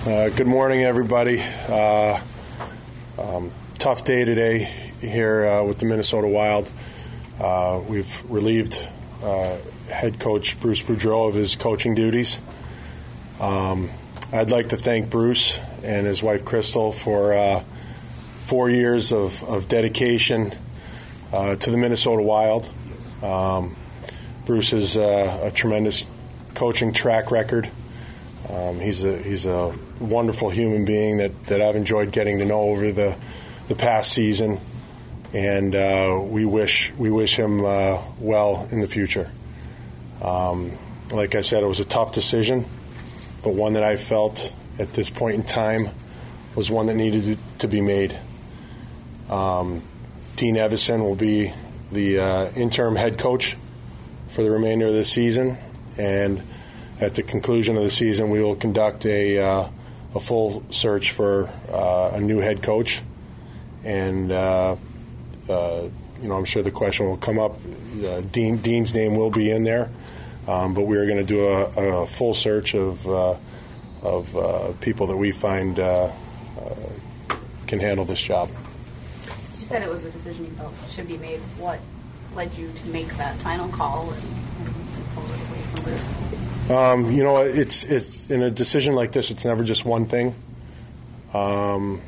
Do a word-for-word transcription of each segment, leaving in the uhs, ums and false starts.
Uh, good morning, everybody. Uh, um, tough day today here uh, with the Minnesota Wild. Uh, we've relieved uh, head coach Bruce Boudreau of his coaching duties. Um, I'd like to thank Bruce and his wife Crystal for uh, four years of, of dedication uh, to the Minnesota Wild. Um, Bruce has uh, a tremendous coaching track record. Um, he's a he's a wonderful human being that, that I've enjoyed getting to know over the the past season, and uh, we wish we wish him uh, well in the future. Um, like I said, it was a tough decision, but one that I felt at this point in time was one that needed to be made. Um, Dean Evason will be the uh, interim head coach for the remainder of the season, and at the conclusion of the season, we will conduct a uh, a full search for uh, a new head coach. And uh, uh, you know, I'm sure the question will come up. Uh, Dean Dean's name will be in there, um, but we are going to do a, a full search of uh, of uh, people that we find uh, uh, can handle this job. You said it was a decision you felt should be made. What led you to make that final call and, and pull it away from Bruce? Um, you know, it's it's in a decision like this, it's never just one thing. Um,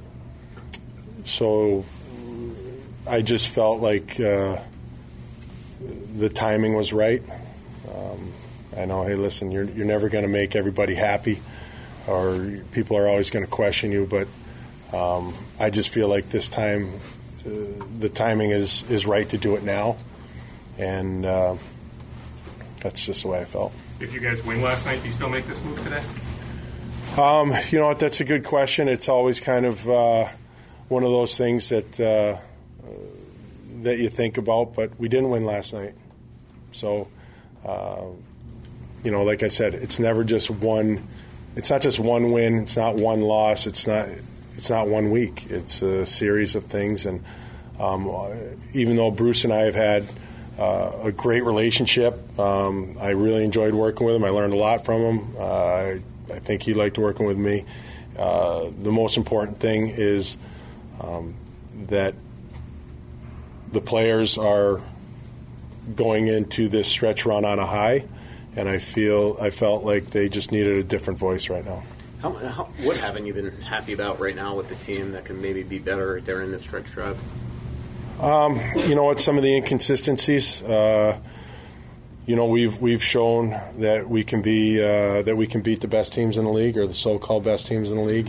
so I just felt like uh, the timing was right. Um, I know, hey, listen, you're you're never going to make everybody happy, or people are always going to question you. But um, I just feel like this time, uh, the timing is is right to do it now, and uh, that's just the way I felt. If you guys win last night, do you still make this move today? Um, you know what? That's a good question. It's always kind of uh, one of those things that uh, that you think about. But we didn't win last night, so uh, you know, like I said, it's never just one. It's not just one win. It's not one loss. It's not. It's not one week. It's a series of things. And um, even though Bruce and I have had Uh, a great relationship. Um, I really enjoyed working with him. I learned a lot from him. Uh, I, I think he liked working with me. Uh, the most important thing is um, that the players are going into this stretch run on a high, and I feel I felt like they just needed a different voice right now. How, how, what haven't you been happy about right now with the team that can maybe be better during this stretch drive? Um, you know what? Some of the inconsistencies. Uh, you know, we've we've shown that we can be uh, that we can beat the best teams in the league, or the so-called best teams in the league.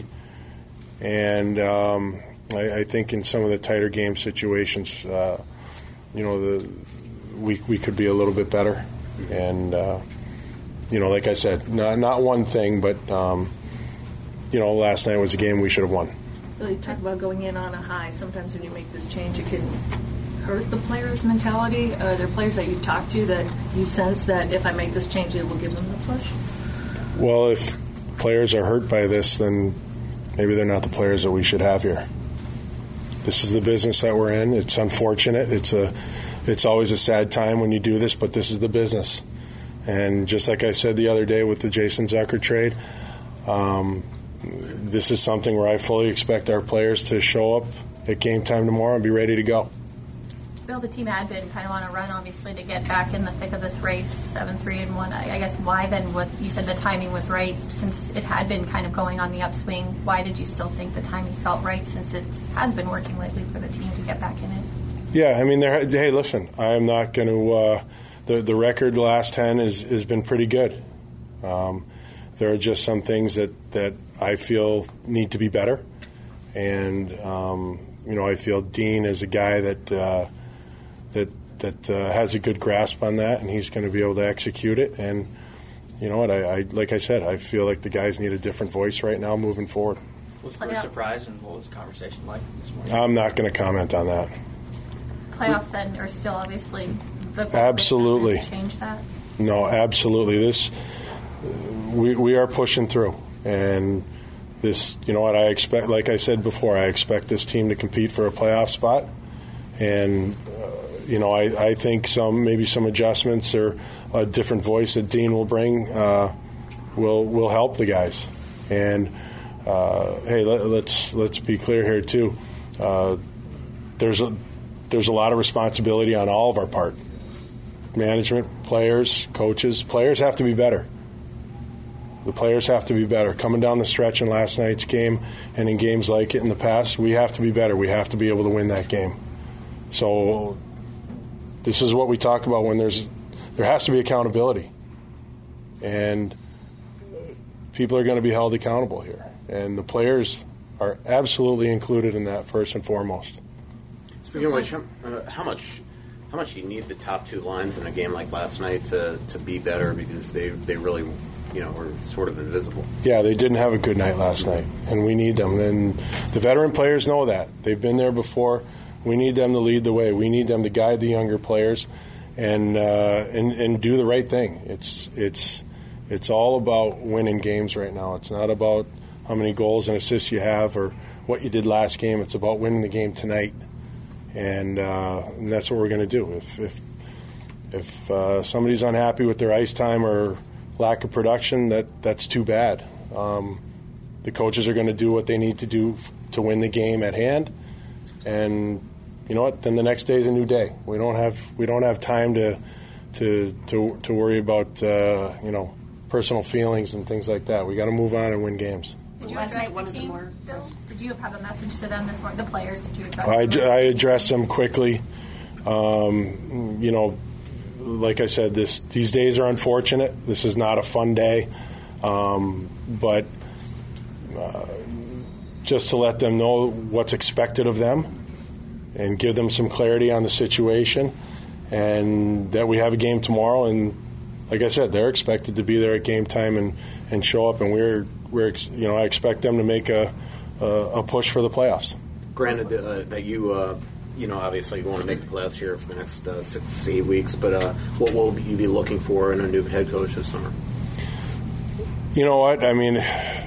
And um, I, I think in some of the tighter game situations, uh, you know, the we we could be a little bit better. And uh, you know, like I said, not not one thing, but um, you know, last night was a game we should have won. So you talk about going in on a high. Sometimes when you make this change, it can hurt the players' mentality. Are there players that you talk to that you sense that if I make this change, it will give them the push? Well, if players are hurt by this, then maybe they're not the players that we should have here. This is the business that we're in. It's unfortunate. It's a, it's always a sad time when you do this, but this is the business. And just like I said the other day with the Jason Zucker trade, um, this is something where I fully expect our players to show up at game time tomorrow and be ready to go. Bill, the team had been kind of on a run, obviously, to get back in the thick of this race, seven three and one. I guess why then, what you said the timing was right, since it had been kind of going on the upswing, why did you still think the timing felt right, since it has been working lately for the team to get back in it? Yeah, I mean, hey, listen, I'm not going to uh, – the, the record the last ten is, has been pretty good. Um, there are just some things that, that I feel need to be better. And, um, you know, I feel Dean is a guy that uh, that that uh, has a good grasp on that, and he's going to be able to execute it. And, you know what, I, I like I said, I feel like the guys need a different voice right now moving forward. Was Bruce surprised, and what was the conversation like this morning? I'm not going to comment on that. Playoffs then are still obviously the goal. Absolutely. Change that? No, absolutely. This we we are pushing through, and this, you know what, I expect, like I said before, I expect this team to compete for a playoff spot, and uh, you know, I, I think some maybe some adjustments or a different voice that Dean will bring uh, will will help the guys. And uh, hey, let, let's let's be clear here too. Uh, there's a there's a lot of responsibility on all of our part. Management, players, coaches. Players have to be better. The players have to be better. Coming down the stretch in last night's game and in games like it in the past, we have to be better. We have to be able to win that game. So this is what we talk about when there's there has to be accountability. And people are going to be held accountable here. And the players are absolutely included in that first and foremost. Speaking of which, uh, how much how much do you need the top two lines in a game like last night to, to be better, because they, they really, you know, were sort of invisible? Yeah, they didn't have a good night last night, and we need them. And the veteran players know that. They've been there before. We need them to lead the way. We need them to guide the younger players and uh, and, and do the right thing. It's it's it's all about winning games right now. It's not about how many goals and assists you have or what you did last game. It's about winning the game tonight. And, uh, and that's what we're going to do. If if, if uh, somebody's unhappy with their ice time or lack of production, that, that's too bad. Um, the coaches are going to do what they need to do f- to win the game at hand. And you know what? Then the next day is a new day. We don't have we don't have time to to to, to worry about uh, you know personal feelings and things like that. We got to move on and win games. Did you address the team, Bill? Did you have a message to them this morning? The players, did you address I, them? I addressed them quickly. Um, you know, like I said, this these days are unfortunate. This is not a fun day. Um, but uh, just to let them know what's expected of them and give them some clarity on the situation, and that we have a game tomorrow. And like I said, they're expected to be there at game time and, and show up, and we're we're you know I expect them to make a a, a push for the playoffs. Granted uh, that you uh, you know obviously you want to make the playoffs here for the next uh, six to eight weeks, but uh, what will you be looking for in a new head coach this summer? You know what? I mean,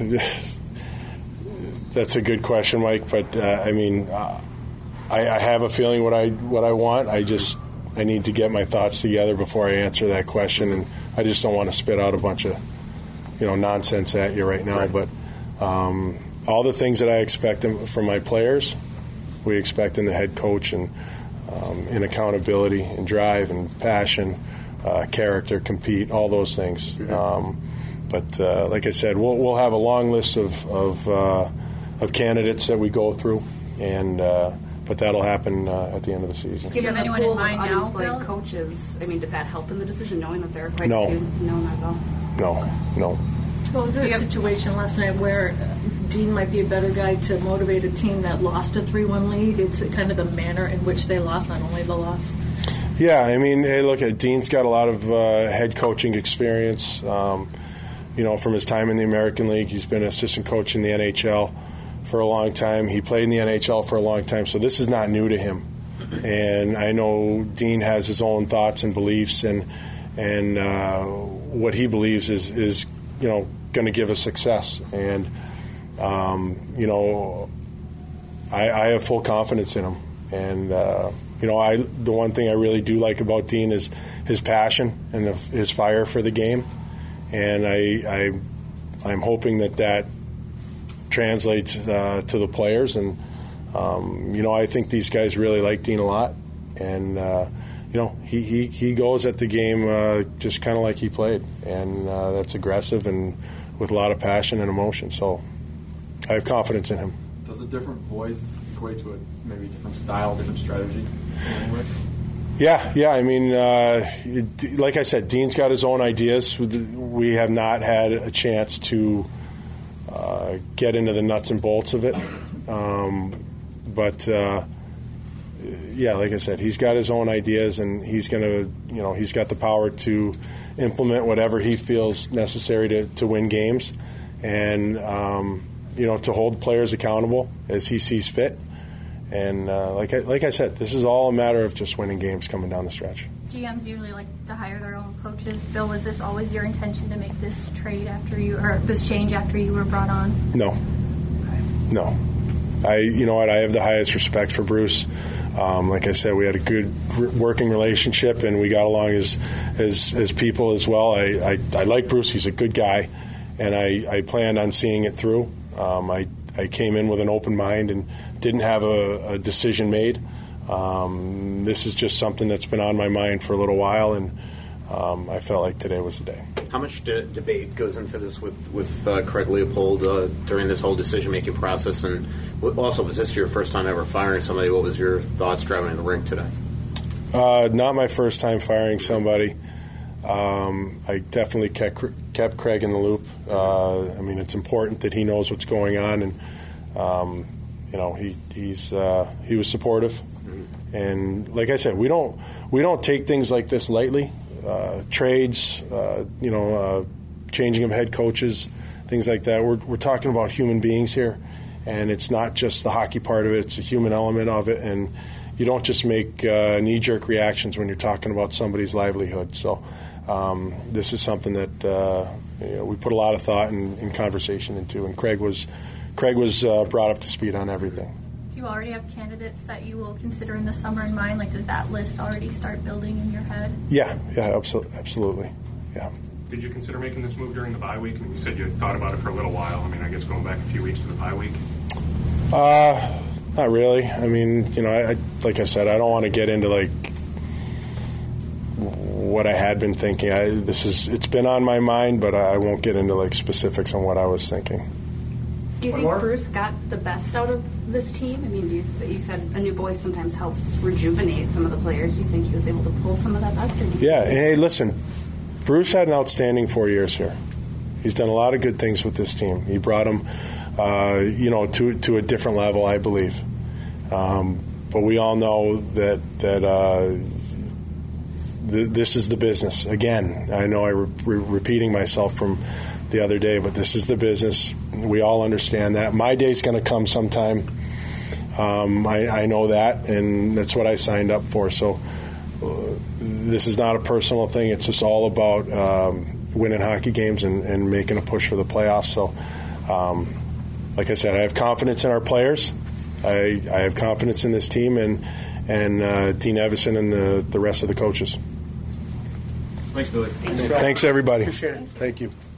that's a good question, Mike. But uh, I mean, uh, I, I have a feeling what I what I want. I just I need to get my thoughts together before I answer that question, and I just don't want to spit out a bunch of you know nonsense at you right now. Right. But um, all the things that I expect from my players, we expect in the head coach, and um, in accountability and drive and passion, uh, character, compete, all those things. Mm-hmm. Um, but uh, like I said, we'll we'll have a long list of of, uh, of candidates that we go through, and uh, but that'll happen uh, at the end of the season. Do you have anyone in mind now, Bill? Coaches, I mean, did that help in the decision, knowing that there are quite No. a few? No, not at all. No, no. Well, was there a situation last night where Dean might be a better guy to motivate a team that lost a three one lead? It's kind of the manner in which they lost, not only the loss. Yeah, I mean, hey, look, at Dean's got a lot of uh, head coaching experience. Um, you know, from his time in the American League, he's been an assistant coach in the N H L for a long time. He played in the N H L for a long time, so this is not new to him. And I know Dean has his own thoughts and beliefs, and and uh, what he believes is is you know going to give us success. And um, you know, I, I have full confidence in him. And uh, you know, I the one thing I really do like about Dean is his passion and the, his fire for the game. And I, I I'm hoping that that translates uh, to the players. And um, you know, I think these guys really like Dean a lot. And uh, you know, he, he, he goes at the game uh, just kind of like he played, and uh, that's aggressive and with a lot of passion and emotion. So I have confidence in him. Does a different voice equate to a maybe different style, different strategy? Yeah, yeah. I mean, uh, like I said, Dean's got his own ideas. We have not had a chance to uh, get into the nuts and bolts of it. Um, but, uh, yeah, like I said, he's got his own ideas, and he's going to, you know, he's got the power to implement whatever he feels necessary to, to win games, and, um, you know, to hold players accountable as he sees fit. And uh, like I, like I said, this is all a matter of just winning games coming down the stretch. G Ms usually like to hire their own coaches. Bill, was this always your intention to make this trade after you, or this change after you were brought on? No, no. I, you know what? I have the highest respect for Bruce. Um, like I said, we had a good working relationship, and we got along as as, as people as well. I, I I like Bruce. He's a good guy, and I, I planned on seeing it through. Um, I, I came in with an open mind and didn't have a, a decision made. Um, this is just something that's been on my mind for a little while, and um, I felt like today was the day. How much de- debate goes into this with, with uh, Craig Leopold uh, during this whole decision-making process? And also, was this your first time ever firing somebody? What was your thoughts driving in the rink today? Uh, not my first time firing somebody. Um, I definitely kept, kept Craig in the loop. Uh, I mean, it's important that he knows what's going on, and um, you know, he he's uh, he was supportive. Mm-hmm. And like I said, we don't we don't take things like this lightly. Uh, trades, uh, you know, uh, changing of head coaches, things like that. We're we're talking about human beings here, and it's not just the hockey part of it; it's a human element of it, and you don't just make uh, knee-jerk reactions when you're talking about somebody's livelihood. So um, this is something that uh, you know, we put a lot of thought and, and conversation into, and Craig was Craig was uh, brought up to speed on everything. Do you already have candidates that you will consider in the summer in mind? Like, does that list already start building in your head? Yeah, yeah, abso- absolutely, yeah. Did you consider making this move during the bye week? I mean, you said you had thought about it for a little while. I mean, I guess going back a few weeks to the bye week. Uh, not really. I mean, you know, I, I like I said, I don't want to get into like what I had been thinking. I, this is it's been on my mind, but I won't get into like specifics on what I was thinking. Do you think Bruce got the best out of this team? I mean, do you, you said a new boy sometimes helps rejuvenate some of the players. Do you think he was able to pull some of that best? Or do you yeah, and hey, listen, Bruce had an outstanding four years here. He's done a lot of good things with this team. He brought them, uh, you know, to to a different level, I believe. Um, but we all know that that uh, th- this is the business. Again, I know I'm re- repeating myself from the other day, but this is the business. We all understand that. My day's going to come sometime. Um, I, I know that, and that's what I signed up for. So uh, this is not a personal thing. It's just all about um, winning hockey games and, and making a push for the playoffs. So, um, like I said, I have confidence in our players. I, I have confidence in this team and and uh, Dean Evison and the, the rest of the coaches. Thanks, Billy. Thanks, Thanks everybody. Appreciate it. Thank you.